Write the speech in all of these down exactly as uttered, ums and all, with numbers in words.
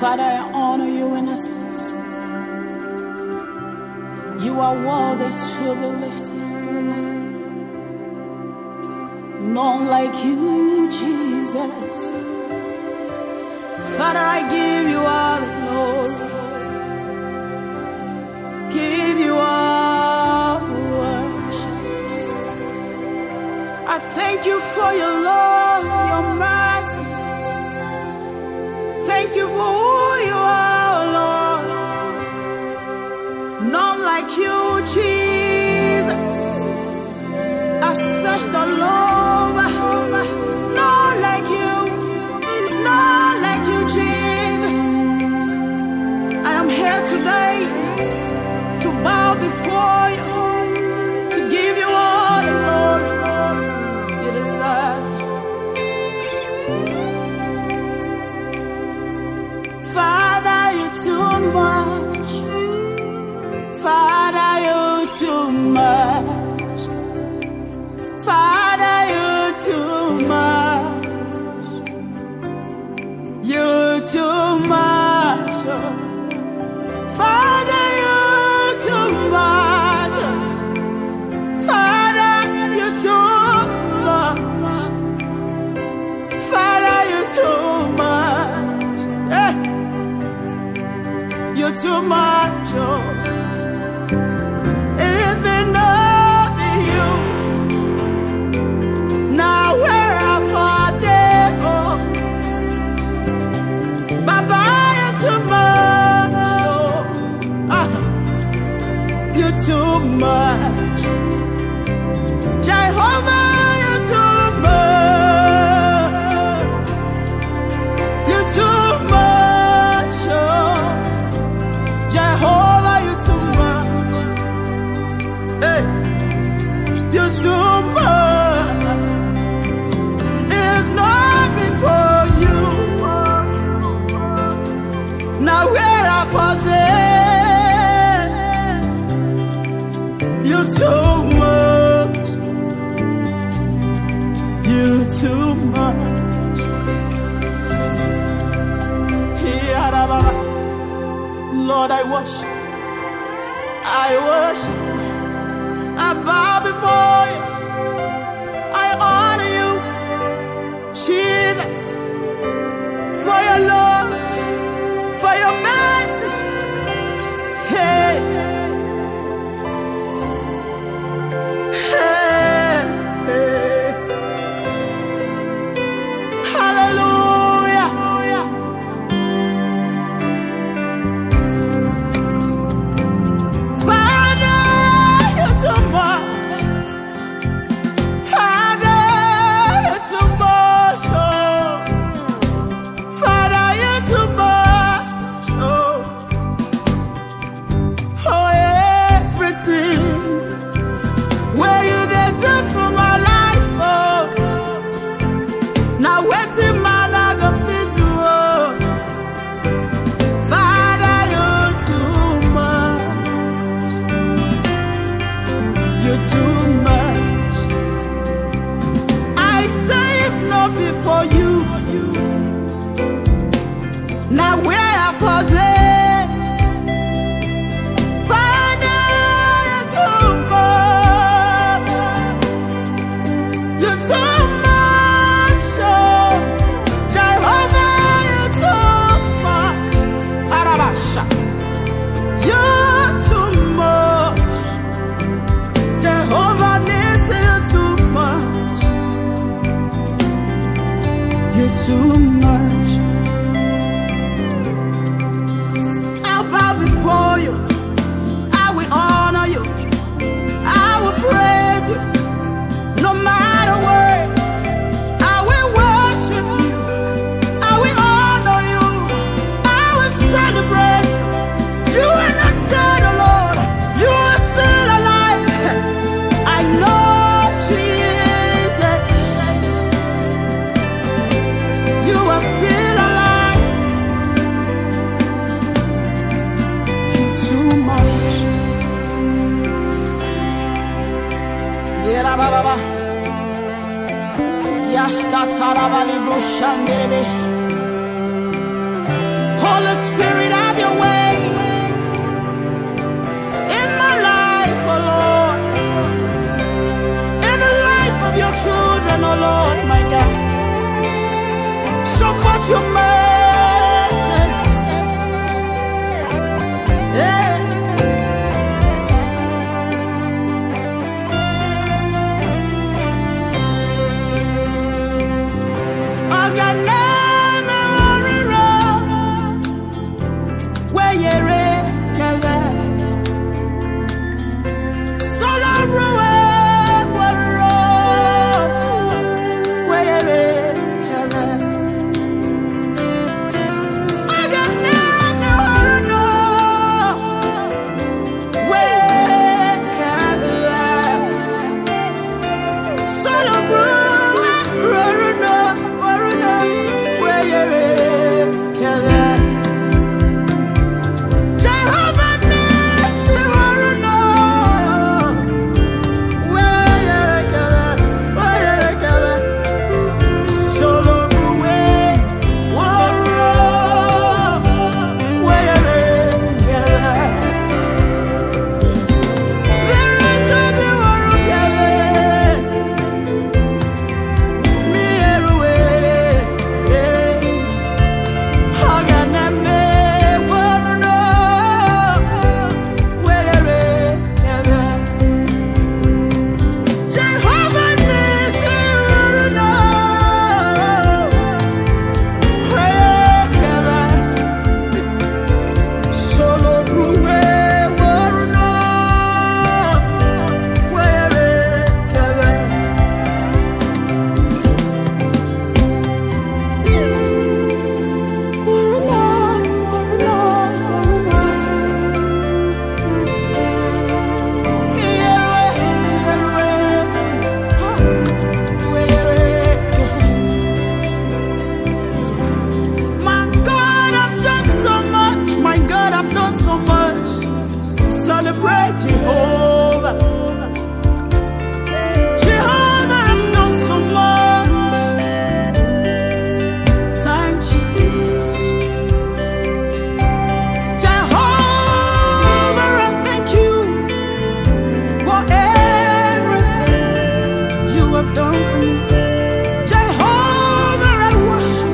Father, I honor you in this place. You are worthy to be lifted. None like you, Jesus. Father, I give you all the glory. Give you all the worship. I thank you for your love, your mercy. Thank you for who you are, Lord. None like you, Jesus. I've searched all over. None like you. None like you, Jesus. I am here today to bow before you, to give you all the glory you deserve. Father, you're too much. Father, you're too much. Father, you're too much. You're too much. Father, you're too much. Father, you're too much. Father, you're too much. Hey. You're too much. Oh. If enough in you, now where am I there? Oh. Baba, you're too much. Oh. Ah. You're too much. Jehovah, you're too much. You're too much. Oh. Jehovah, you're too much. Hey, you're too much. If not before you, now where are for them? You're too much. You're too much. Lord, I worship. I worship. I bow before you. I honor you, Jesus, for your love, for your mercy. Hey, hey, hey. Hallelujah. Father, you're too much. Father, you're too much. Oh. Father, you're too much. Oh. For everything where you did do for my life. Oh. Now waiting, man, I go fit to. Oh. Father, you're too much. You're too much. I say if not before you, now where are for them? Father, you're too much. You're too much. Oh. Jehovah, you're too much. Arabasha. You're too much. Jehovah needs you too much. You're too much. I'll bow before you. I will honor you. I will praise you. No matter what, I will worship you. I will honor you. I will celebrate you. You are not dead, oh Lord. You are still alive. I know, Jesus. You are still alive. You're too much. Yera baba. Yashta tarabali brushandebe. Holy celebrate Jehovah. Jehovah has done so much. Thank Jesus. Jehovah, I thank you for everything you have done for me. Jehovah, I worship.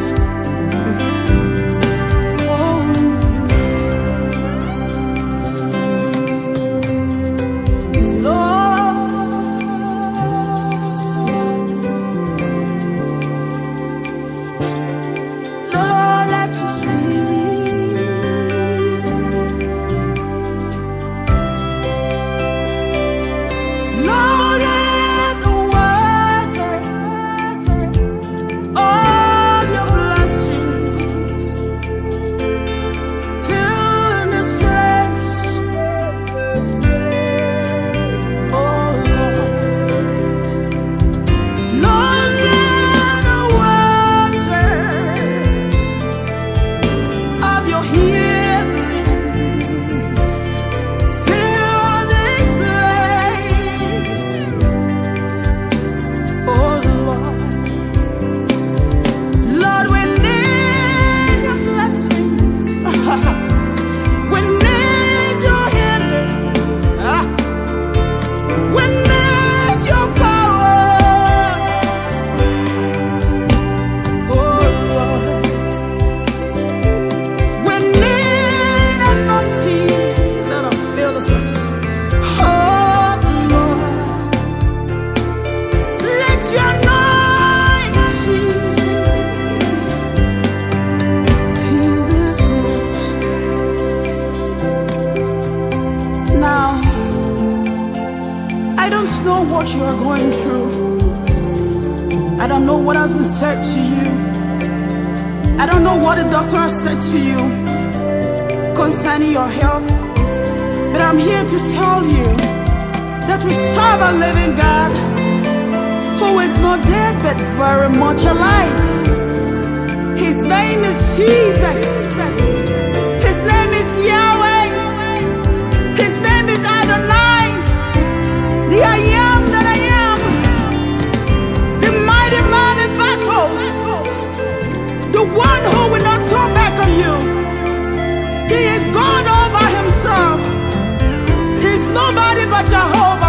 I don't know what you are going through. I don't know what has been said to you. I don't know what the doctor has said to you concerning your health. But I'm here to tell you that we serve a living God who is not dead but very much alive. His name is Jesus. His name is Yahweh. His name is Adonai. The I am that I am, the mighty man in battle, the one who will not turn back on you. He is God all by himself. He's nobody but Jehovah.